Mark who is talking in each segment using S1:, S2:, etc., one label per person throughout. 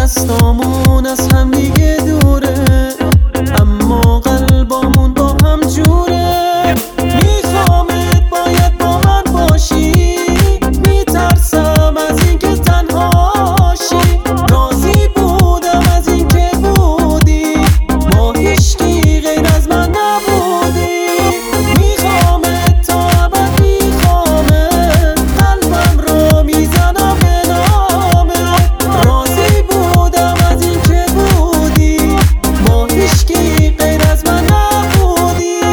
S1: دستامون از هم دیگه دوره، اما قلبامون با هم جوره. میخوامت باید با من باشی، میترسم از اینکه تنهاشی. راضی بودم از اینکه بودی، ما هیچکی غیر از من نبودی. میخوامت تا ابد، میخوامت، قلبم رو میزنم به نامت. راضی بودم از اینکه بودی، ما هیچکی غیر از من نبودی.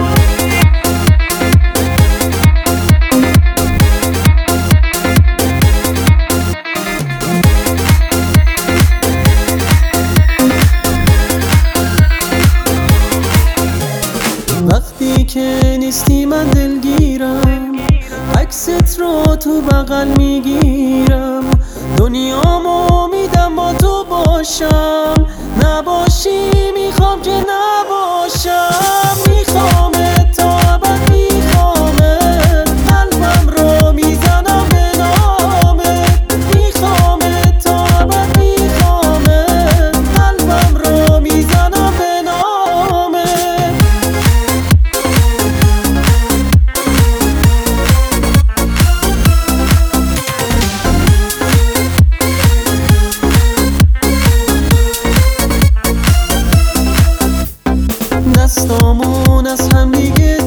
S1: وقتی که نیستی من دلگیرم، عکست رو تو بغل میگیرم. دنیامو میدم با تو باشم، نباشی میخوام که نباشم. میخوامت تا ابد، میخوامت، قلبم رو میزنم به نامت. میخوامت تا ابد، میخوامت، قلبم رو میزنم به نامت. دستامون از هم دیگه